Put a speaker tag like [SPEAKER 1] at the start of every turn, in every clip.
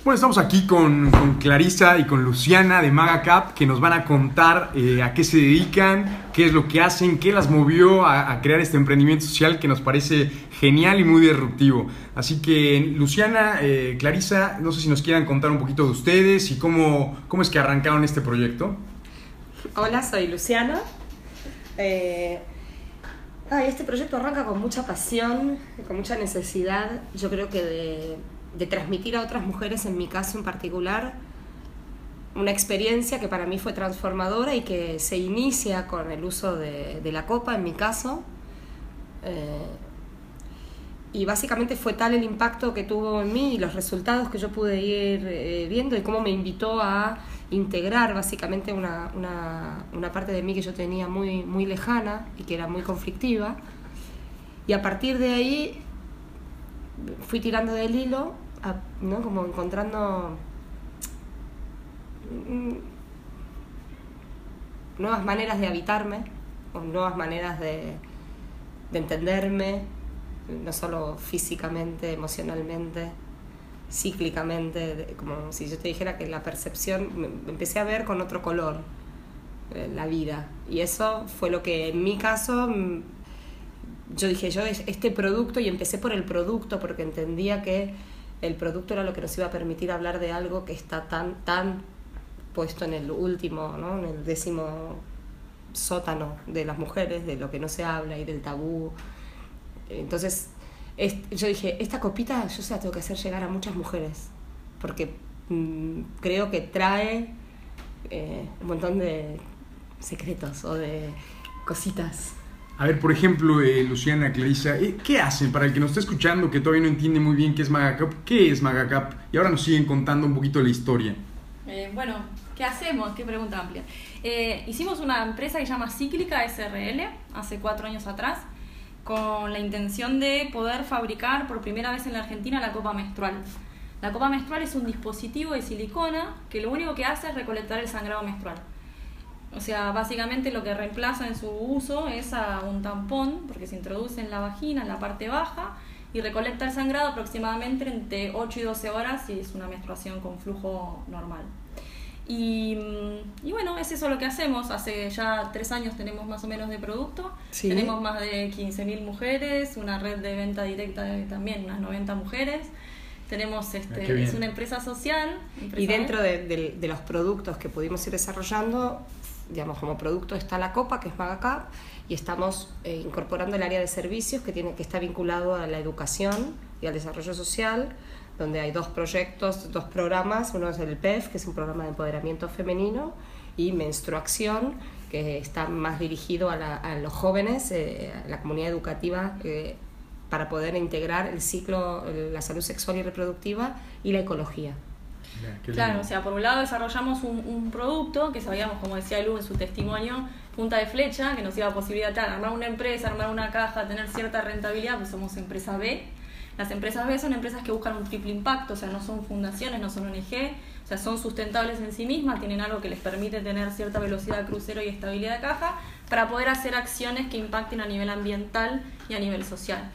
[SPEAKER 1] Bueno, estamos aquí con Clarisa y con Luciana de MagaCap, que nos van a contar a qué se dedican, qué es lo que hacen, qué las movió a crear este emprendimiento social que nos parece genial y muy disruptivo. Así que, Luciana, Clarisa, no sé si nos quieran contar un poquito de ustedes y cómo es que arrancaron este proyecto.
[SPEAKER 2] Hola, soy Luciana. Este proyecto arranca con mucha pasión, con mucha necesidad, yo creo que de transmitir a otras mujeres, en mi caso en particular, una experiencia que para mí fue transformadora y que se inicia con el uso de la copa, en mi caso. Y básicamente fue tal el impacto que tuvo en mí y los resultados que yo pude ir viendo y cómo me invitó a integrar básicamente una parte de mí que yo tenía muy, muy lejana y que era muy conflictiva. Y a partir de ahí fui tirando del hilo, ¿no? Como encontrando nuevas maneras de habitarme, o nuevas maneras de entenderme, no solo físicamente, emocionalmente, cíclicamente, como si yo te dijera que la percepción, me empecé a ver con otro color la vida, y eso fue lo que en mi caso yo dije, este producto, y empecé por el producto porque entendía que el producto era lo que nos iba a permitir hablar de algo que está tan puesto en el último, ¿no? En el 10º sótano de las mujeres, de lo que no se habla y del tabú. Entonces yo dije, esta copita yo se la tengo que hacer llegar a muchas mujeres, porque creo que trae un montón de secretos o de cositas.
[SPEAKER 1] A ver, por ejemplo, Luciana, Clarisa, ¿qué hacen? Para el que nos está escuchando, que todavía no entiende muy bien qué es MagaCap, ¿qué es MagaCap? Y ahora nos siguen contando un poquito la historia.
[SPEAKER 3] Bueno, ¿qué hacemos? Qué pregunta amplia. Hicimos una empresa que se llama Cíclica SRL hace 4 años atrás, con la intención de poder fabricar por primera vez en la Argentina la copa menstrual. La copa menstrual es un dispositivo de silicona que lo único que hace es recolectar el sangrado menstrual. O sea, básicamente lo que reemplaza en su uso es a un tampón, porque se introduce en la vagina, en la parte baja, y recolecta el sangrado aproximadamente entre 8 y 12 horas si es una menstruación con flujo normal. Y bueno, es eso lo que hacemos. Hace ya 3 años tenemos más o menos de producto. Sí. Tenemos más de 15.000 mujeres, una red de venta directa de también unas 90 mujeres. Tenemos es una empresa social.
[SPEAKER 2] Y dentro de los productos que pudimos ir desarrollando, digamos, como producto está la copa, que es MagaCap, y estamos incorporando el área de servicios que está vinculado a la educación y al desarrollo social, donde hay 2 proyectos, 2 programas. Uno es el PEF, que es un programa de empoderamiento femenino, y Menstruación, que está más dirigido a los jóvenes, a la comunidad educativa, para poder integrar el ciclo, la salud sexual y reproductiva y la ecología.
[SPEAKER 3] Claro, o sea, por un lado desarrollamos un producto que sabíamos, como decía Lu en su testimonio, punta de flecha, que nos iba a posibilitar armar una empresa, armar una caja, tener cierta rentabilidad, pues somos empresa B. Las empresas B son empresas que buscan un triple impacto, o sea, no son fundaciones, no son ONG, o sea, son sustentables en sí mismas, tienen algo que les permite tener cierta velocidad de crucero y estabilidad de caja para poder hacer acciones que impacten a nivel ambiental y a nivel social.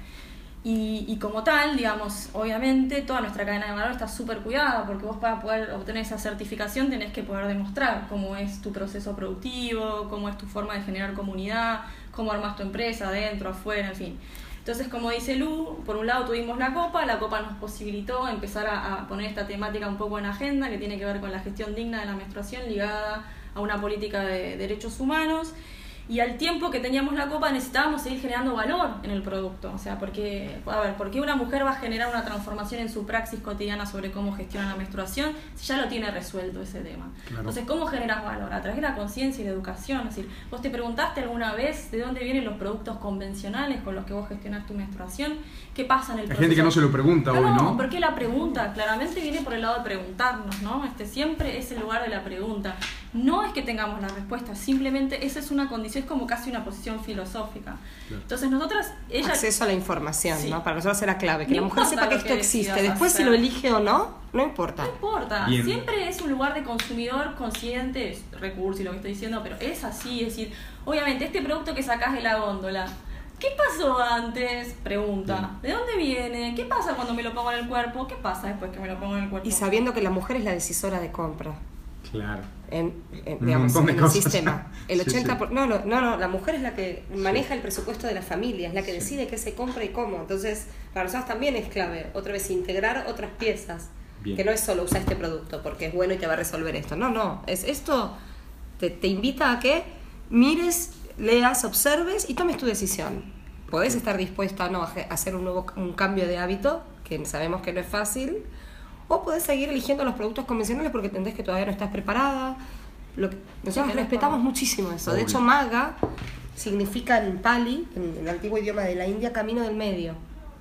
[SPEAKER 3] Y como tal, digamos, obviamente toda nuestra cadena de valor está súper cuidada, porque vos para poder obtener esa certificación tenés que poder demostrar cómo es tu proceso productivo, cómo es tu forma de generar comunidad, cómo armas tu empresa, adentro, afuera, en fin. Entonces, como dice Lu, por un lado tuvimos la copa nos posibilitó empezar a poner esta temática un poco en agenda, que tiene que ver con la gestión digna de la menstruación ligada a una política de derechos humanos. Y al tiempo que teníamos la copa necesitábamos seguir generando valor en el producto. O sea, ¿por qué una mujer va a generar una transformación en su praxis cotidiana sobre cómo gestiona la menstruación si ya lo tiene resuelto ese tema? Claro. Entonces, ¿cómo generas valor? A través de la conciencia y la educación. Es decir, ¿vos te preguntaste alguna vez de dónde vienen los productos convencionales con los que vos gestionás tu menstruación? ¿Qué pasa en el proceso?
[SPEAKER 1] Hay gente que no se lo pregunta hoy, ¿no?
[SPEAKER 3] ¿Por qué la pregunta? Claramente viene por el lado de preguntarnos, ¿no? Siempre es el lugar de la pregunta. No es que tengamos la respuesta, simplemente esa es una condición, es como casi una posición filosófica. Claro. Entonces nosotras...
[SPEAKER 2] Acceso a la información, sí, ¿no? Para nosotros era clave, que
[SPEAKER 3] no
[SPEAKER 2] la mujer sepa que esto existe. Después si lo elige o no, no importa.
[SPEAKER 3] No importa,
[SPEAKER 1] bien.
[SPEAKER 3] Siempre es un lugar de consumidor consciente, es recurso y lo que estoy diciendo, pero es así, es decir, obviamente este producto que sacás de la góndola, ¿qué pasó antes? Pregunta. ¿De dónde viene? ¿Qué pasa cuando me lo pongo en el cuerpo? ¿Qué pasa después que me lo pongo en el cuerpo?
[SPEAKER 2] Y sabiendo que la mujer es la decisora de compra.
[SPEAKER 1] Claro.
[SPEAKER 2] Digamos,
[SPEAKER 1] montón de
[SPEAKER 2] en el
[SPEAKER 1] cosas.
[SPEAKER 2] sistema. El
[SPEAKER 1] Sí,
[SPEAKER 2] 80%.
[SPEAKER 1] sí.
[SPEAKER 2] No, la mujer es la que maneja el presupuesto de la familia, es la que decide qué se compra y cómo. Entonces, para nosotros también es clave, otra vez, integrar otras piezas.
[SPEAKER 1] Bien.
[SPEAKER 2] Que no es solo usar este producto porque es bueno y te va a resolver esto. No, es esto te invita a que mires, leas, observes y tomes tu decisión. Podés estar dispuesta a hacer un cambio de hábito, que sabemos que no es fácil, o podés seguir eligiendo los productos convencionales porque entendés que todavía no estás preparada. Nosotros respetamos muchísimo eso. De hecho, Magga significa en Pali, en el antiguo idioma de la India, camino del medio.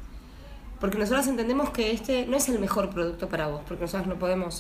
[SPEAKER 2] Porque nosotros entendemos que este no es el mejor producto para vos, porque nosotros no podemos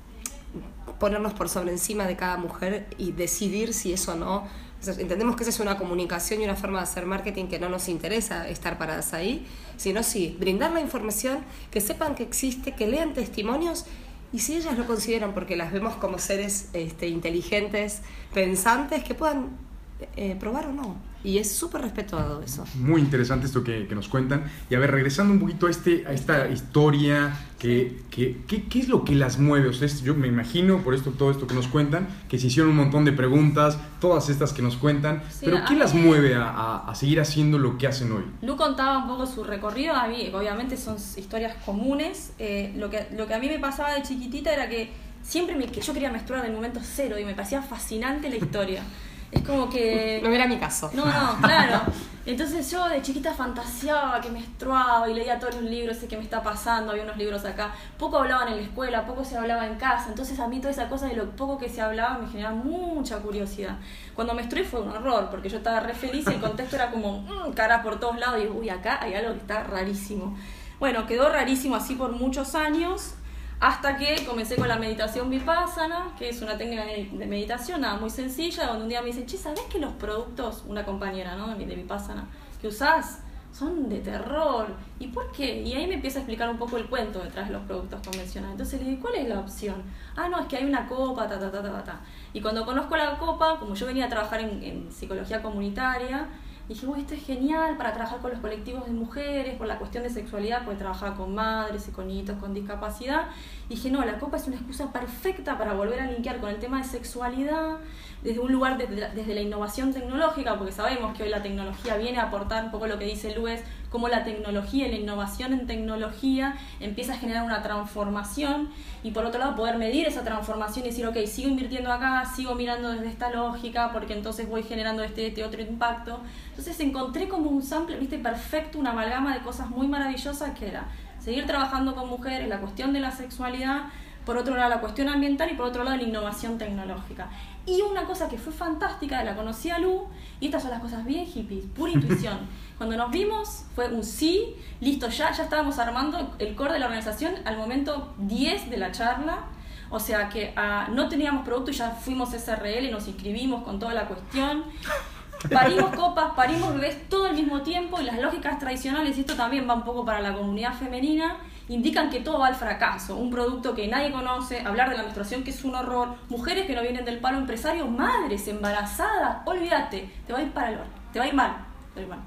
[SPEAKER 2] ponernos por sobre encima de cada mujer y decidir si eso o no. Entonces, entendemos que esa es una comunicación y una forma de hacer marketing que no nos interesa estar paradas ahí, sino sí, brindar la información, que sepan que existe, que lean testimonios y si ellas lo consideran, porque las vemos como seres inteligentes, pensantes, que puedan probar o no. Y es súper respetuado eso.
[SPEAKER 1] Muy interesante esto que nos cuentan. Y a ver, regresando un poquito a esta historia, ¿qué es lo que las mueve? Ustedes, yo me imagino, por todo esto que nos cuentan, que se hicieron un montón de preguntas, todas estas que nos cuentan,
[SPEAKER 3] sí,
[SPEAKER 1] pero ¿qué las mueve a seguir haciendo lo que hacen hoy?
[SPEAKER 3] Lu contaba un poco su recorrido, a mí obviamente son historias comunes. Lo que a mí me pasaba de chiquitita era que siempre yo quería menstruar del momento cero y me parecía fascinante la historia. Es como que...
[SPEAKER 2] No era mi caso.
[SPEAKER 3] No, claro. Entonces yo de chiquita fantaseaba que menstruaba y leía todos los libros, sé qué me está pasando, había unos libros acá. Poco hablaban en la escuela, poco se hablaba en casa. Entonces a mí toda esa cosa de lo poco que se hablaba me generaba mucha curiosidad. Cuando menstrué fue un horror, porque yo estaba re feliz y el contexto era como caras por todos lados y uy, acá hay algo que está rarísimo. Bueno, quedó rarísimo así por muchos años. Hasta que comencé con la meditación Vipassana, que es una técnica de meditación nada muy sencilla, donde un día me dicen, che, ¿sabés que los productos, una compañera, ¿no?, de Vipassana, que usás son de terror? ¿Y por qué? Y ahí me empieza a explicar un poco el cuento detrás de los productos convencionales. Entonces le digo, ¿cuál es la opción? No, es que hay una copa, ta. Y cuando conozco la copa, como yo venía a trabajar en psicología comunitaria, dije, uy, esto es genial para trabajar con los colectivos de mujeres, por la cuestión de sexualidad, porque trabajaba con madres y con niñitos con discapacidad. Y dije, no, la copa es una excusa perfecta para volver a linkear con el tema de sexualidad, desde un lugar desde la innovación tecnológica, porque sabemos que hoy la tecnología viene a aportar un poco lo que dice Luis, cómo la tecnología y la innovación en tecnología empieza a generar una transformación y por otro lado poder medir esa transformación y decir, ok, sigo invirtiendo acá, sigo mirando desde esta lógica porque entonces voy generando este otro impacto. Entonces encontré como un sample, viste, perfecto, una amalgama de cosas muy maravillosas que era seguir trabajando con mujeres, la cuestión de la sexualidad, por otro lado la cuestión ambiental y por otro lado la innovación tecnológica. Y una cosa que fue fantástica, la conocí a Lu, y estas son las cosas bien hippies, pura intuición. Cuando nos vimos fue un sí, listo, ya estábamos armando el core de la organización al momento 10 de la charla, o sea que no teníamos producto y ya fuimos SRL y nos inscribimos con toda la cuestión. Parimos copas, parimos bebés todo al mismo tiempo y las lógicas tradicionales, y esto también va un poco para la comunidad femenina, indican que todo va al fracaso, un producto que nadie conoce, hablar de la menstruación que es un horror, mujeres que no vienen del palo empresario, madres embarazadas, olvídate, te va a ir para el horno, te va a ir mal, te va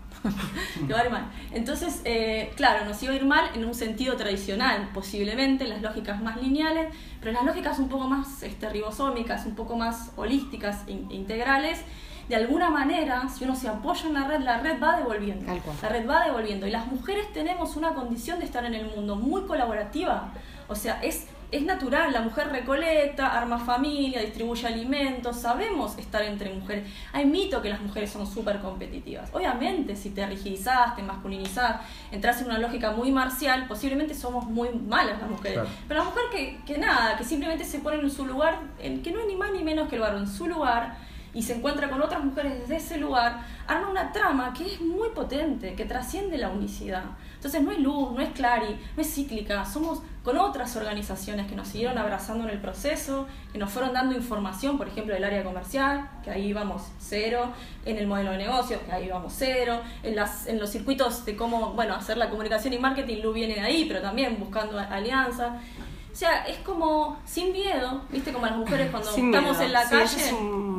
[SPEAKER 3] a ir mal. Entonces, claro, nos iba a ir mal en un sentido tradicional, posiblemente, las lógicas más lineales, pero las lógicas un poco más ribosómicas, un poco más holísticas, integrales, de alguna manera, si uno se apoya en la red va devolviendo. La red va devolviendo. Y las mujeres tenemos una condición de estar en el mundo muy colaborativa. O sea, es natural. La mujer recolecta, arma familia, distribuye alimentos. Sabemos estar entre mujeres. Hay mito que las mujeres son súper competitivas. Obviamente, si te rigidizás, te masculinizás, entras en una lógica muy marcial, posiblemente somos muy malas las mujeres. Claro. Pero la mujer que simplemente se pone en su lugar, que no es ni más ni menos que el varón, en su lugar, y se encuentra con otras mujeres desde ese lugar, arma una trama que es muy potente, que trasciende la unicidad. Entonces no es Luz, no es Clary, no es Cíclica, somos con otras organizaciones que nos siguieron abrazando en el proceso, que nos fueron dando información, por ejemplo, del área comercial, que ahí vamos cero, en el modelo de negocio, que ahí vamos cero, en los circuitos de cómo hacer la comunicación y marketing, Luz viene de ahí, pero también buscando alianzas. O sea, es como sin miedo, ¿viste? Como las mujeres cuando estamos en la calle.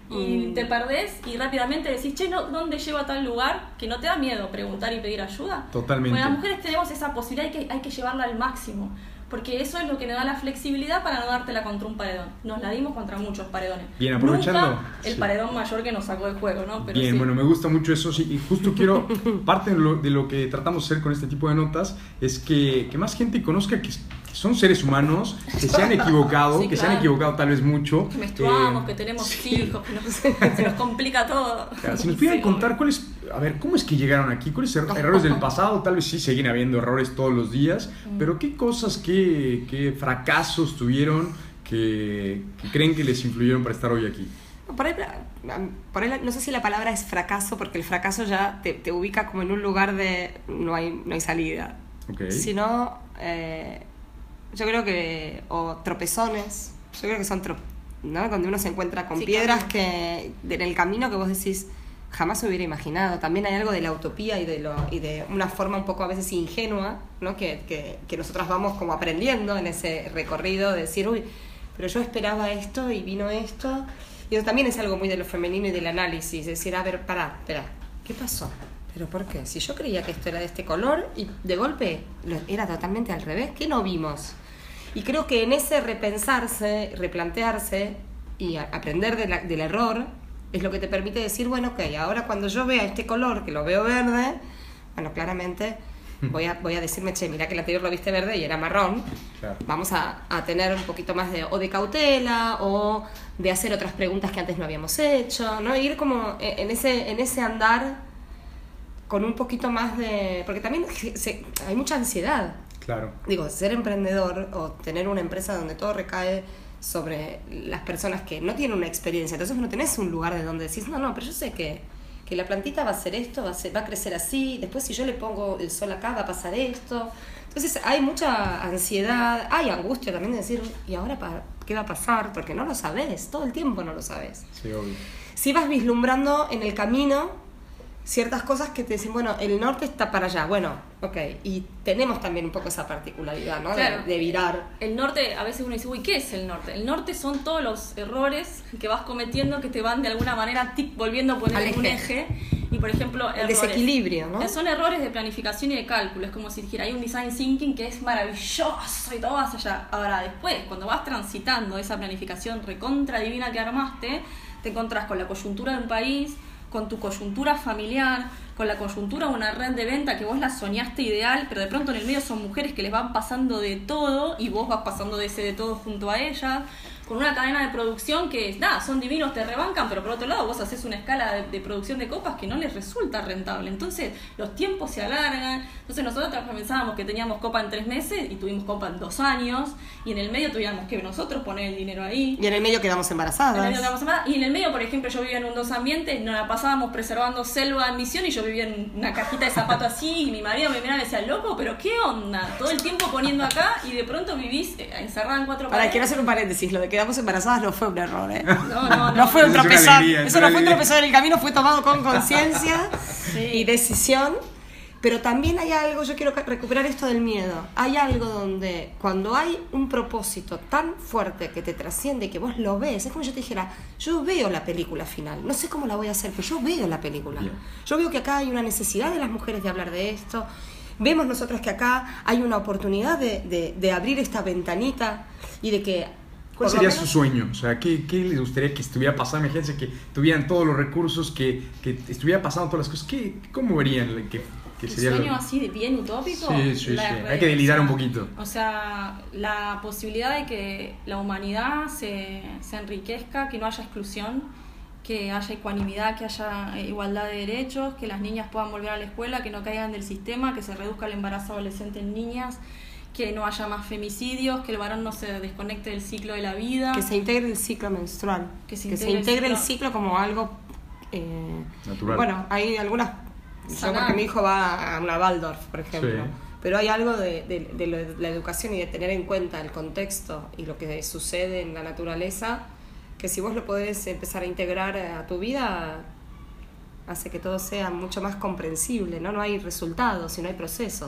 [SPEAKER 3] y te perdés y rápidamente decís, che, no, ¿dónde llego a tal lugar? Que no te da miedo preguntar y pedir ayuda.
[SPEAKER 1] Totalmente.
[SPEAKER 3] Bueno, las mujeres tenemos esa posibilidad y hay que llevarla al máximo, porque eso es lo que nos da la flexibilidad para no dártela contra un paredón. Nos la dimos contra muchos paredones.
[SPEAKER 1] Bien, aprovechando.
[SPEAKER 3] Nunca el paredón mayor que nos sacó del juego, ¿no? Pero
[SPEAKER 1] bien,
[SPEAKER 3] sí.
[SPEAKER 1] bueno, me gusta mucho eso, sí, y justo quiero, parte de lo que tratamos de hacer con este tipo de notas es que más gente conozca que son seres humanos, que se han equivocado,
[SPEAKER 3] Sí,
[SPEAKER 1] que
[SPEAKER 3] claro.
[SPEAKER 1] se han equivocado tal vez mucho.
[SPEAKER 3] Que menstruamos, que tenemos
[SPEAKER 1] sí.
[SPEAKER 3] hijos, que se nos complica todo.
[SPEAKER 1] Claro, si nos pudieran
[SPEAKER 3] Sí.
[SPEAKER 1] contar cómo es que llegaron aquí, cuáles errores del pasado, tal vez sí siguen habiendo errores todos los días, pero qué cosas, qué fracasos tuvieron que creen que les influyeron para estar hoy aquí.
[SPEAKER 2] Por ahí, no sé si la palabra es fracaso, porque el fracaso ya te ubica como en un lugar de no hay salida.
[SPEAKER 1] Okay.
[SPEAKER 2] Sino, yo creo que, o tropezones, yo creo que son ¿no? Donde uno se encuentra con
[SPEAKER 3] Sí,
[SPEAKER 2] piedras
[SPEAKER 3] claro.
[SPEAKER 2] que en el camino que vos decís jamás se hubiera imaginado. También hay algo de la utopía y de una forma un poco a veces ingenua, ¿no? que nosotras vamos como aprendiendo en ese recorrido de decir, uy, pero yo esperaba esto y vino esto. Y eso también es algo muy de lo femenino y del análisis, decir, a ver, espera, ¿qué pasó? ¿Pero por qué? Si yo creía que esto era de este color y de golpe era totalmente al revés, ¿qué no vimos? Y creo que en ese repensarse, replantearse y aprender del error es lo que te permite decir, bueno, ok, ahora cuando yo vea este color, que lo veo verde, bueno, claramente voy a decirme, che, mira que el anterior lo viste verde y era marrón.
[SPEAKER 1] Claro.
[SPEAKER 2] Vamos a tener un poquito más de cautela o de hacer otras preguntas que antes no habíamos hecho, ¿no? Ir como en ese andar con un poquito más de... Porque también hay mucha ansiedad.
[SPEAKER 1] Claro.
[SPEAKER 2] Digo, ser emprendedor o tener una empresa donde todo recae sobre las personas que no tienen una experiencia. Entonces no tenés un lugar de donde decís, no, pero yo sé que la plantita va a hacer esto, va a crecer así, después si yo le pongo el sol acá va a pasar esto. Entonces hay mucha ansiedad, hay angustia también de decir, ¿y ahora qué va a pasar? Porque no lo sabés, todo el tiempo no lo sabés.
[SPEAKER 1] Sí, obvio.
[SPEAKER 2] Si vas vislumbrando en el camino ciertas cosas que te dicen, bueno, el norte está para allá, bueno, ok, y tenemos también un poco esa particularidad, ¿no?
[SPEAKER 3] Claro.
[SPEAKER 2] De virar.
[SPEAKER 3] El norte, a veces uno dice, uy, ¿qué es el norte? El norte son todos los errores que vas cometiendo que te van de alguna manera volviendo a poner
[SPEAKER 2] Al
[SPEAKER 3] en un
[SPEAKER 2] eje.
[SPEAKER 3] eje. Y por ejemplo,
[SPEAKER 2] El
[SPEAKER 3] errores.
[SPEAKER 2] desequilibrio, ¿no?
[SPEAKER 3] Son errores de planificación y de cálculo. Es como si dijera, hay un design thinking que es maravilloso y todo vas allá. Ahora, después, cuando vas transitando esa planificación recontra divina que armaste, te encontrás con la coyuntura de un país, con tu coyuntura familiar, con la coyuntura de una red de venta que vos la soñaste ideal, pero de pronto en el medio son mujeres que les van pasando de todo y vos vas pasando de ese de todo junto a ellas, con una cadena de producción que, nada, son divinos, te rebancan, pero por otro lado vos haces una escala de producción de copas que no les resulta rentable. Entonces los tiempos se alargan. Entonces nosotros pensábamos que teníamos copa en 3 meses y tuvimos copa en 2 años, y en el medio tuvimos que nosotros poner el dinero ahí.
[SPEAKER 2] Y en el medio quedamos embarazadas.
[SPEAKER 3] Y en el medio, por ejemplo, yo vivía en un 2 ambientes, nos la pasábamos preservando selva en misión y yo vivía en una cajita de zapato así, y mi marido me miraba y me decía, loco, pero ¿qué onda? Todo el tiempo poniendo acá y de pronto vivís encerrada en 4
[SPEAKER 2] Ahora,
[SPEAKER 3] paredes.
[SPEAKER 2] quiero hacer un paréntesis, lo de quedamos embarazadas no fue un error, ¿eh?
[SPEAKER 3] No,
[SPEAKER 2] fue un
[SPEAKER 1] Eso es una
[SPEAKER 2] tropezón.
[SPEAKER 1] alegría,
[SPEAKER 2] Eso no fue un tropezón en el camino, fue tomado con conciencia
[SPEAKER 3] Sí.
[SPEAKER 2] y decisión. Pero también hay algo, yo quiero recuperar esto del miedo. Hay algo donde cuando hay un propósito tan fuerte que te trasciende y que vos lo ves, es como yo te dijera, yo veo la película final, no sé cómo la voy a hacer, pero yo veo la película.
[SPEAKER 1] Bien.
[SPEAKER 2] Yo veo que acá hay una necesidad de las mujeres de hablar de esto. Vemos nosotros que acá hay una oportunidad de abrir esta ventanita y de que...
[SPEAKER 1] ¿Cuál
[SPEAKER 2] por lo
[SPEAKER 1] sería
[SPEAKER 2] menos,
[SPEAKER 1] su sueño? O sea, ¿qué les gustaría que estuviera pasando? Imagínense que tuvieran todos los recursos, que estuviera pasando todas las cosas. ¿Cómo verían que
[SPEAKER 3] ¿Un
[SPEAKER 1] sería
[SPEAKER 3] sueño
[SPEAKER 1] lo...
[SPEAKER 3] así de bien utópico?
[SPEAKER 1] Sí. Hay que delirar un poquito.
[SPEAKER 3] O sea, la posibilidad de que la humanidad se enriquezca, que no haya exclusión, que haya ecuanimidad, que haya igualdad de derechos, que las niñas puedan volver a la escuela, que no caigan del sistema, que se reduzca el embarazo adolescente en niñas, que no haya más femicidios, que el varón no se desconecte del ciclo de la vida.
[SPEAKER 2] que se integre el ciclo menstrual.
[SPEAKER 3] Que se
[SPEAKER 2] integre
[SPEAKER 3] integre
[SPEAKER 2] el
[SPEAKER 3] el
[SPEAKER 2] ciclo como algo...
[SPEAKER 1] Natural.
[SPEAKER 2] Bueno, hay algunas... Yo
[SPEAKER 3] Sanar.
[SPEAKER 2] porque mi hijo va a una Waldorf, por ejemplo.
[SPEAKER 1] Sí.
[SPEAKER 2] Pero hay algo de la educación y de tener en cuenta el contexto y lo que sucede en la naturaleza, que si vos lo podés empezar a integrar a tu vida, hace que todo sea mucho más comprensible, ¿no? No hay resultados, sino hay procesos.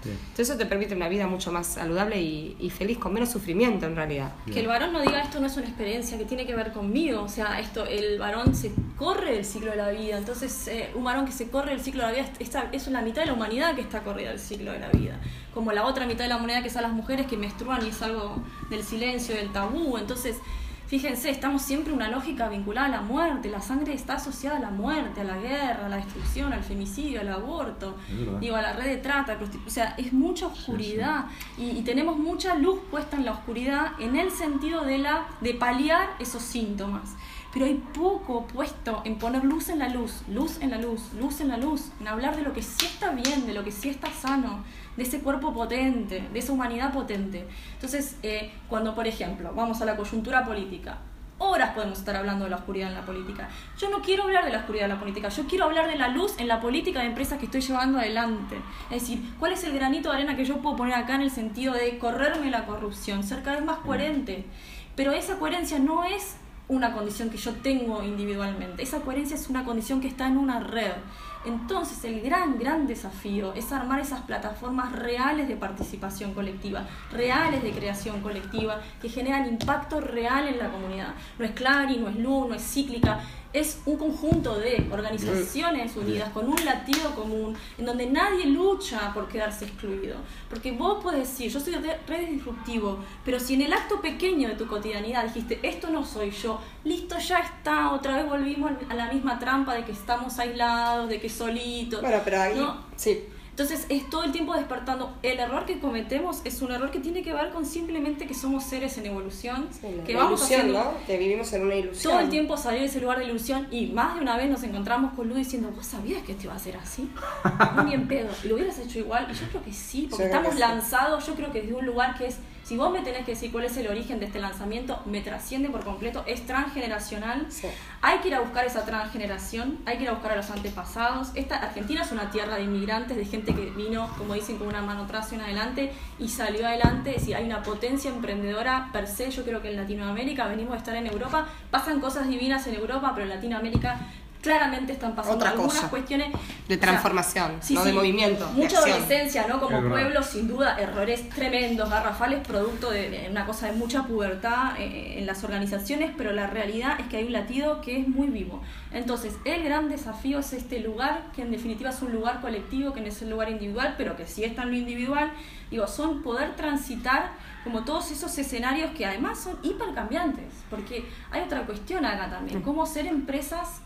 [SPEAKER 2] Entonces eso te permite una vida mucho más saludable y feliz, con menos sufrimiento en realidad.
[SPEAKER 3] Que el varón no diga esto no es una experiencia, que tiene que ver conmigo, o sea, el varón se corre del ciclo de la vida, entonces un varón que se corre del ciclo de la vida es la mitad de la humanidad que está corrida del ciclo de la vida, como la otra mitad de la humanidad que son las mujeres que menstruan y es algo del silencio, del tabú. Entonces fíjense, estamos siempre en una lógica vinculada a la muerte, la sangre está asociada a la muerte, a la guerra, a la destrucción, al femicidio, al aborto, a la red de trata, o sea, es mucha oscuridad. Y tenemos mucha luz puesta en la oscuridad en el sentido de paliar esos síntomas. Pero hay poco puesto en poner luz en la luz, luz en la luz, luz en la luz, en hablar de lo que sí está bien, de lo que sí está sano, de ese cuerpo potente, de esa humanidad potente. Entonces, cuando, por ejemplo, vamos a la coyuntura política, horas podemos estar hablando de la oscuridad en la política. Yo no quiero hablar de la oscuridad en la política, yo quiero hablar de la luz en la política de empresas que estoy llevando adelante. Es decir, ¿cuál es el granito de arena que yo puedo poner acá en el sentido de correrme la corrupción, ser cada vez más coherente? Pero esa coherencia no es una condición que yo tengo individualmente, esa coherencia es una condición que está en una red. Entonces el gran desafío es armar esas plataformas reales de participación colectiva, reales de creación colectiva, que generan impacto real en la comunidad. No es Clarín, no es Luz, no es Cíclica, es un conjunto de organizaciones unidas con un latido común, en donde nadie lucha por quedarse excluido. Porque vos podés decir, yo soy red disruptivo, pero si en el acto pequeño de tu cotidianidad dijiste, esto no soy yo, listo, ya está, otra vez volvimos a la misma trampa de que estamos aislados, de que solitos.
[SPEAKER 2] Bueno, pero ahí,
[SPEAKER 3] ¿no?
[SPEAKER 2] Sí.
[SPEAKER 3] Entonces es todo el tiempo despertando. El error que cometemos es un error que tiene que ver con simplemente que somos seres en evolución,
[SPEAKER 2] Sí,
[SPEAKER 3] que
[SPEAKER 2] la
[SPEAKER 3] vamos
[SPEAKER 2] ilusión,
[SPEAKER 3] haciendo,
[SPEAKER 2] ¿no? Que vivimos en una ilusión.
[SPEAKER 3] todo el tiempo salir de ese lugar de ilusión, y más de una vez nos encontramos con Lu diciendo, ¿vos sabías que esto iba a ser así? Muy bien pedo, ¿y lo hubieras hecho igual? Y yo creo que sí, porque
[SPEAKER 2] Yo creo
[SPEAKER 3] estamos
[SPEAKER 2] que sí.
[SPEAKER 3] lanzados, yo creo que desde un lugar que es, si vos me tenés que decir cuál es el origen de este lanzamiento, me trasciende por completo, es transgeneracional.
[SPEAKER 2] Sí.
[SPEAKER 3] Hay que ir a buscar esa transgeneración, hay que ir a buscar a los antepasados. Argentina es una tierra de inmigrantes, de gente que vino, como dicen, con una mano atrás y una adelante y salió adelante. Es decir, hay una potencia emprendedora per se. Yo creo que en Latinoamérica, venimos a estar en Europa, pasan cosas divinas en Europa, pero en Latinoamérica claramente están pasando
[SPEAKER 2] Otra
[SPEAKER 3] algunas
[SPEAKER 2] cosa.
[SPEAKER 3] cuestiones
[SPEAKER 2] De transformación,
[SPEAKER 3] o sea,
[SPEAKER 2] no de movimiento, de
[SPEAKER 3] mucha
[SPEAKER 2] acción.
[SPEAKER 3] adolescencia, ¿no? Como
[SPEAKER 1] Es verdad.
[SPEAKER 3] pueblo, sin duda, errores tremendos, garrafales, producto de una cosa de mucha pubertad en las organizaciones, pero la realidad es que hay un latido que es muy vivo. Entonces, el gran desafío es este lugar, que en definitiva es un lugar colectivo, que no es un lugar individual, pero que sí está en lo individual. Digo, son poder transitar como todos esos escenarios que además son hipercambiantes, porque hay otra cuestión acá también, cómo ser empresas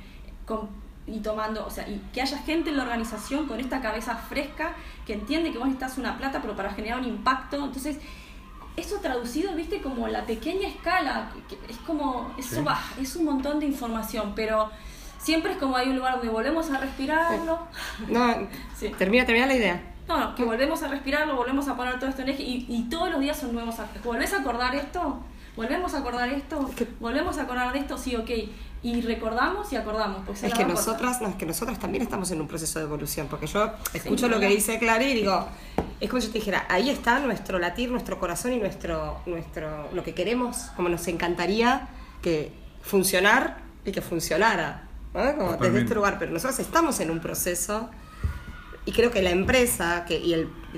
[SPEAKER 3] y tomando, o sea, y que haya gente en la organización con esta cabeza fresca que entiende que vos necesitas una plata pero para generar un impacto. Entonces eso traducido, viste, como la pequeña escala, que es como eso,
[SPEAKER 1] Sí.
[SPEAKER 3] es un montón de información, pero siempre es como hay un lugar donde volvemos a respirarlo.
[SPEAKER 2] No,
[SPEAKER 3] Sí.
[SPEAKER 2] termina la idea.
[SPEAKER 3] No, que volvemos a respirarlo, volvemos a poner todo esto en eje y todos los días son nuevos. ¿Volvés a acordar esto? ¿Volvemos a acordar esto? ¿Volvemos a acordar de esto? Sí, ok. Y recordamos y acordamos. Porque
[SPEAKER 2] Es que nosotras también estamos en un proceso de evolución, porque yo escucho lo que
[SPEAKER 3] ¿verdad?
[SPEAKER 2] dice Clara y digo, es como si yo te dijera, ahí está nuestro latir, nuestro corazón y nuestro lo que queremos, como nos encantaría que funcionar y que funcionara, ¿no? Como desde
[SPEAKER 1] Totalmente.
[SPEAKER 2] este lugar, pero nosotros estamos en un proceso y creo que la empresa y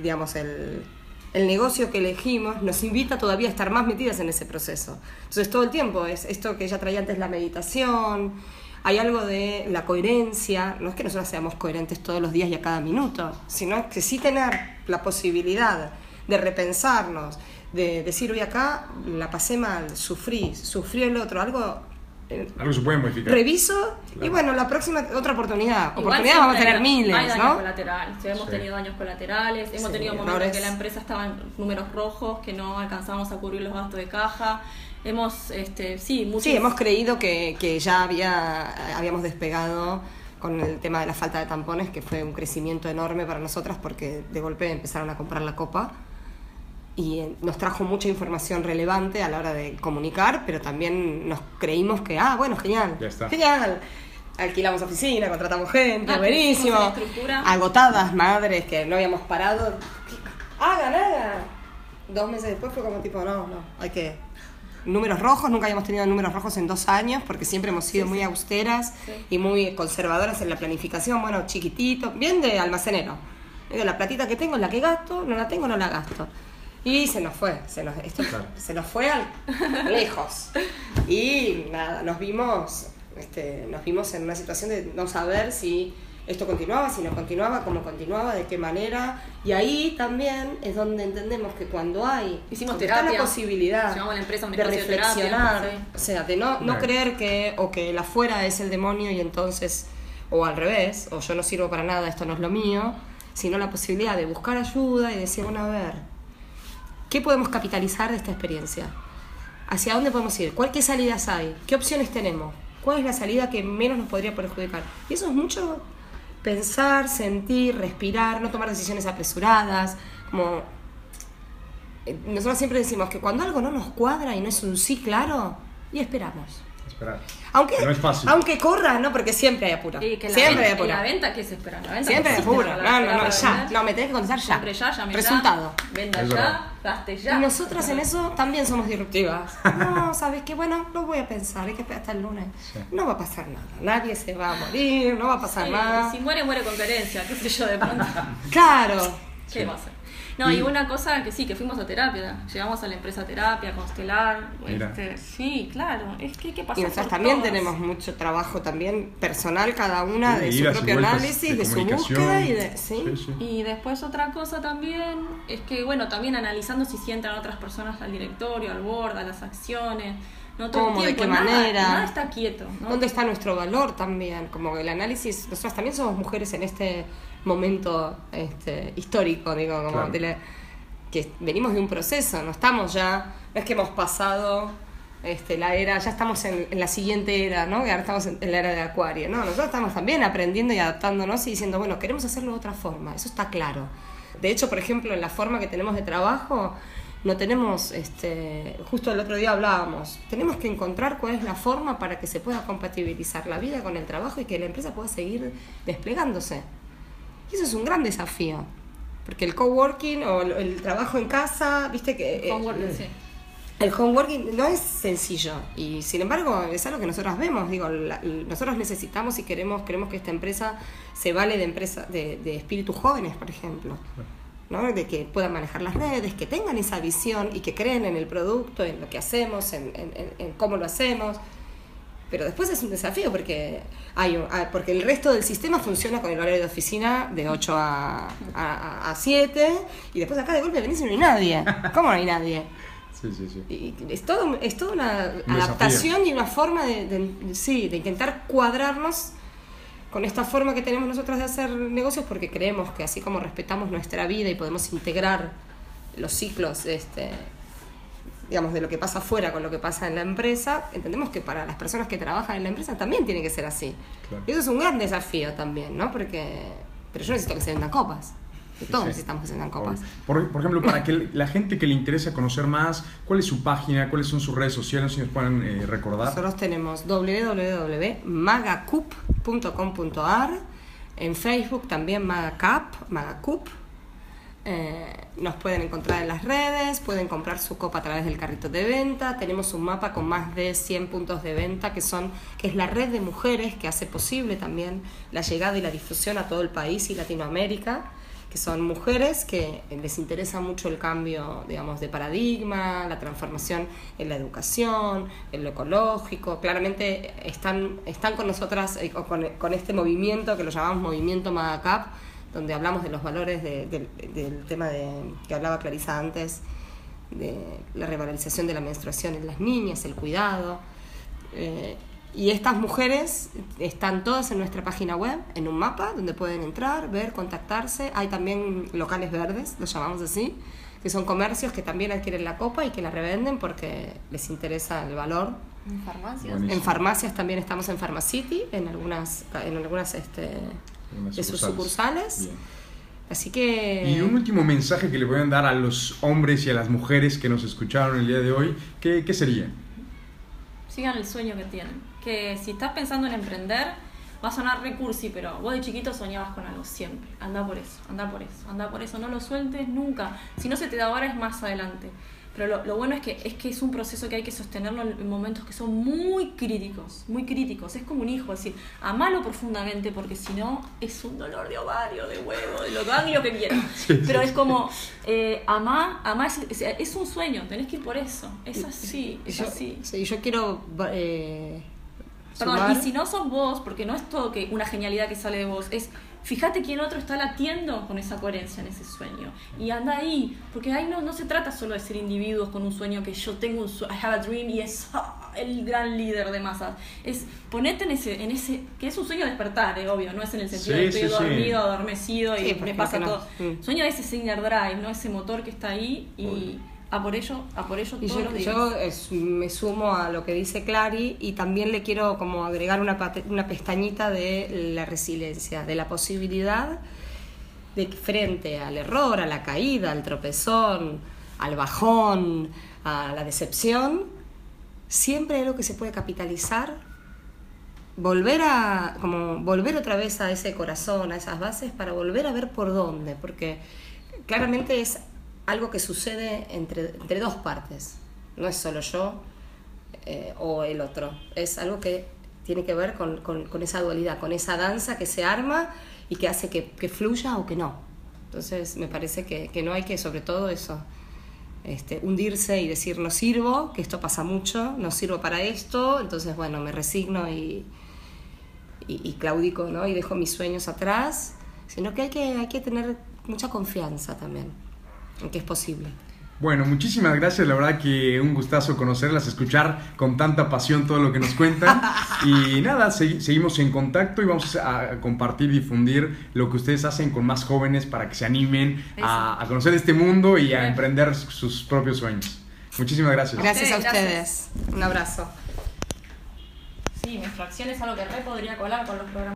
[SPEAKER 2] el negocio que elegimos nos invita todavía a estar más metidas en ese proceso. Entonces todo el tiempo es esto que ella traía antes, la meditación, hay algo de la coherencia, no es que nosotros seamos coherentes todos los días y a cada minuto, sino que sí tener la posibilidad de repensarnos, de decir, hoy acá la pasé mal, sufrió el otro, algo
[SPEAKER 1] Algo se puede modificar.
[SPEAKER 2] reviso y
[SPEAKER 1] Claro.
[SPEAKER 2] bueno, la próxima otra oportunidad.
[SPEAKER 3] Igual
[SPEAKER 2] Oportunidades vamos a
[SPEAKER 3] siempre
[SPEAKER 2] tener miles,
[SPEAKER 3] hay daños
[SPEAKER 2] ¿no?
[SPEAKER 3] colaterales, hemos
[SPEAKER 1] Sí.
[SPEAKER 3] tenido daños colaterales, hemos
[SPEAKER 2] Sí,
[SPEAKER 3] tenido momentos en
[SPEAKER 2] errores.
[SPEAKER 3] que la empresa estaba en números rojos, que no alcanzábamos a cubrir los gastos de caja. Hemos, muchos...
[SPEAKER 2] Sí, hemos creído que ya habíamos despegado con el tema de la falta de tampones, que fue un crecimiento enorme para nosotras porque de golpe empezaron a comprar la copa y nos trajo mucha información relevante a la hora de comunicar, pero también nos creímos que, bueno, genial,
[SPEAKER 1] Ya está.
[SPEAKER 2] genial. Alquilamos oficina, contratamos gente,
[SPEAKER 3] Ah,
[SPEAKER 2] buenísimo.
[SPEAKER 3] pusimos en estructura.
[SPEAKER 2] Agotadas, madres, que no habíamos parado. Hagan. 2 meses después fue como tipo, no, hay que... Números rojos, nunca habíamos tenido números rojos en 2 años porque siempre hemos sido muy austeras
[SPEAKER 3] Sí.
[SPEAKER 2] y muy conservadoras en la planificación, bueno, chiquitito, bien de almacenero. Digo, la platita que tengo es la que gasto, no la tengo, no la gasto. Y se nos fue, se nos fue lejos. Y nada, nos vimos en una situación de no saber si esto continuaba, si no continuaba, cómo continuaba, de qué manera. Y ahí también es donde entendemos que cuando
[SPEAKER 3] hicimos
[SPEAKER 2] está
[SPEAKER 3] terapia,
[SPEAKER 2] la posibilidad
[SPEAKER 3] llevamos a la empresa a un
[SPEAKER 2] de
[SPEAKER 3] espacio de
[SPEAKER 2] reflexionar,
[SPEAKER 3] terapia, sí.
[SPEAKER 2] o sea, de no creer que el afuera es el demonio y entonces, o al revés, o yo no sirvo para nada, esto no es lo mío, sino la posibilidad de buscar ayuda y decir, bueno, a ver, ¿qué podemos capitalizar de esta experiencia? ¿Hacia dónde podemos ir? ¿Qué salidas hay? ¿Qué opciones tenemos? ¿Cuál es la salida que menos nos podría perjudicar? Y eso es mucho pensar, sentir, respirar, no tomar decisiones apresuradas. Como nosotros siempre decimos que cuando algo no nos cuadra y no es un sí claro, y esperamos.
[SPEAKER 1] Esperar.
[SPEAKER 2] Aunque,
[SPEAKER 1] no es fácil.
[SPEAKER 2] Aunque corra, ¿no? Porque siempre hay apuro. Siempre hay apuro.
[SPEAKER 3] ¿Y la venta qué se espera? ¿La venta
[SPEAKER 2] Siempre hay apuro. No, ya.
[SPEAKER 3] Vender.
[SPEAKER 2] No, me tenés que contestar ya.
[SPEAKER 3] Compre ya, llame
[SPEAKER 2] Resultado.
[SPEAKER 3] ya, venda
[SPEAKER 1] Es
[SPEAKER 3] ya,
[SPEAKER 1] verdad.
[SPEAKER 3] gaste ya.
[SPEAKER 2] Y nosotras en eso también somos disruptivas. No, ¿sabes qué? Bueno, lo voy a pensar, hay que esperar hasta el lunes.
[SPEAKER 1] Sí.
[SPEAKER 2] No va a pasar nada, nadie se va a morir, no va a pasar
[SPEAKER 3] Sí,
[SPEAKER 2] nada.
[SPEAKER 3] si muere con coherencia, qué sé yo, de pronto.
[SPEAKER 2] Claro.
[SPEAKER 3] ¿Qué va a hacer? No, y una cosa que sí, que fuimos a terapia. Llegamos a la empresa terapia, Constelar.
[SPEAKER 1] Mira.
[SPEAKER 3] Sí, claro. Es que hay que pasar
[SPEAKER 2] Y nosotros
[SPEAKER 3] por
[SPEAKER 2] también
[SPEAKER 3] todas.
[SPEAKER 2] tenemos mucho trabajo también personal, cada una
[SPEAKER 1] Sí,
[SPEAKER 2] de su
[SPEAKER 1] idas y
[SPEAKER 2] propio
[SPEAKER 1] vueltas
[SPEAKER 2] análisis,
[SPEAKER 1] de
[SPEAKER 2] de su
[SPEAKER 1] comunicación.
[SPEAKER 2] búsqueda y de... ¿sí?
[SPEAKER 1] Sí.
[SPEAKER 3] Y después otra cosa también es que, bueno, también analizando si entran otras personas al directorio, al board, a las acciones, no todo
[SPEAKER 2] ¿Cómo?
[SPEAKER 3] el
[SPEAKER 2] ¿De
[SPEAKER 3] tiempo,
[SPEAKER 2] qué
[SPEAKER 3] nada,
[SPEAKER 2] manera?
[SPEAKER 3] nada está quieto, ¿no?
[SPEAKER 2] ¿Dónde está nuestro valor también? Como el análisis, nosotros también somos mujeres en este momento histórico, digo, como
[SPEAKER 1] Claro.
[SPEAKER 2] que venimos de un proceso, no estamos ya, no es que hemos pasado la era, ya estamos en la siguiente era, ¿no? Que ahora estamos en la era de Acuario, ¿no? Nosotros estamos también aprendiendo y adaptándonos y diciendo, bueno, queremos hacerlo de otra forma, eso está claro. De hecho, por ejemplo, en la forma que tenemos de trabajo, no tenemos, justo el otro día hablábamos, tenemos que encontrar cuál es la forma para que se pueda compatibilizar la vida con el trabajo y que la empresa pueda seguir desplegándose. Y eso es un gran desafío, porque el coworking o el trabajo en casa, viste que...
[SPEAKER 3] Homework, sí.
[SPEAKER 2] El homeworking no es sencillo y sin embargo es algo que nosotros vemos, digo, nosotros necesitamos y queremos que esta empresa se vale de espíritus jóvenes, por ejemplo, ¿no? De que puedan manejar las redes, que tengan esa visión y que creen en el producto, en lo que hacemos, en cómo lo hacemos. Pero después es un desafío porque porque el resto del sistema funciona con el horario de oficina de 8 a 7 y después acá de golpe venís y no hay nadie. ¿Cómo no hay nadie?
[SPEAKER 1] Sí.
[SPEAKER 2] Y es toda una
[SPEAKER 1] Un
[SPEAKER 2] adaptación y una forma de intentar cuadrarnos con esta forma que tenemos nosotros de hacer negocios, porque creemos que así como respetamos nuestra vida y podemos integrar los ciclos digamos, de lo que pasa afuera con lo que pasa en la empresa, entendemos que para las personas que trabajan en la empresa también tiene que ser así.
[SPEAKER 1] Claro.
[SPEAKER 2] Y eso es un gran desafío también, ¿no? Pero yo necesito que se vendan copas. Todos
[SPEAKER 1] Sí.
[SPEAKER 2] necesitamos que se vendan copas.
[SPEAKER 1] Por ejemplo, para que la gente que le interesa conocer más, ¿cuál es su página? ¿Cuáles son sus redes sociales? Si nos pueden recordar.
[SPEAKER 2] Nosotros tenemos www.magacup.com.ar, en Facebook también Magacup. Nos pueden encontrar en las redes, pueden comprar su copa a través del carrito de venta. Tenemos un mapa con más de 100 puntos de venta que es la red de mujeres que hace posible también la llegada y la difusión a todo el país y Latinoamérica, que son mujeres que les interesa mucho el cambio, digamos, de paradigma, la transformación en la educación, en lo ecológico. Claramente están con nosotras, con este movimiento que lo llamamos Movimiento Magacap, donde hablamos de los valores del tema que hablaba Clarisa antes, de la revalorización de la menstruación en las niñas, el cuidado. Y estas mujeres están todas en nuestra página web, en un mapa donde pueden entrar, ver, contactarse. Hay también locales verdes, los llamamos así, que son comercios que también adquieren la copa y que la revenden porque les interesa el valor.
[SPEAKER 3] En farmacias.
[SPEAKER 1] Buenísimo.
[SPEAKER 2] En farmacias también estamos en Pharmacity, en algunas de sus sucursales.
[SPEAKER 1] Bien.
[SPEAKER 2] Así que...
[SPEAKER 1] Y un último mensaje que le pueden dar a los hombres y a las mujeres que nos escucharon el día de hoy, ¿qué sería?
[SPEAKER 3] Sigan el sueño que tienen. Que si estás pensando en emprender, va a sonar recursi, pero vos de chiquito soñabas con algo siempre. Anda por eso, no lo sueltes nunca. Si no se te da ahora es más adelante. Pero lo bueno es que es un proceso que hay que sostenerlo en momentos que son muy críticos, muy críticos. Es como un hijo, es decir, amalo profundamente, porque si no es un dolor de ovario, de huevo, de lo que quieras. Pero es como, amá es un sueño, tenés que ir por eso. Es así, es así.
[SPEAKER 2] Sí, yo quiero...
[SPEAKER 3] Perdón, y si no sos vos, porque no es todo que una genialidad que sale de vos, es fíjate quién otro está latiendo con esa coherencia en ese sueño. Y anda ahí, porque ahí no se trata solo de ser individuos con un sueño que yo tengo I have a dream y es el gran líder de masas. Es ponerte en ese que es un sueño de despertar, obvio, no es en el sentido de estoy dormido, adormecido y me pasa todo. Sueño de ese inner drive, no ese motor que está ahí y a por ello todos los días.
[SPEAKER 2] Yo me sumo a lo que dice Clary y también le quiero como agregar una pestañita de la resiliencia, de la posibilidad de que frente al error, a la caída, al tropezón, al bajón, a la decepción, siempre hay algo que se puede capitalizar, volver otra vez a ese corazón, a esas bases, para volver a ver por dónde, porque claramente es algo que sucede entre dos partes, no es solo yo o el otro, es algo que tiene que ver con esa dualidad, con esa danza que se arma y que hace que fluya o que no. Entonces me parece que no hay que, sobre todo eso, hundirse y decir no sirvo, que esto pasa mucho, no sirvo para esto, entonces bueno, me resigno y claudico, ¿no? Y dejo mis sueños atrás, sino que hay que tener mucha confianza también en que es posible.
[SPEAKER 1] Bueno, muchísimas gracias, la verdad que un gustazo conocerlas, escuchar con tanta pasión todo lo que nos cuentan y nada, seguimos en contacto y vamos a compartir, difundir lo que ustedes hacen con más jóvenes para que se animen a conocer este mundo y a emprender sus propios sueños. Muchísimas gracias.
[SPEAKER 2] Gracias a ustedes. Un abrazo.
[SPEAKER 3] Sí, menstruación es algo que podría colar con los programas.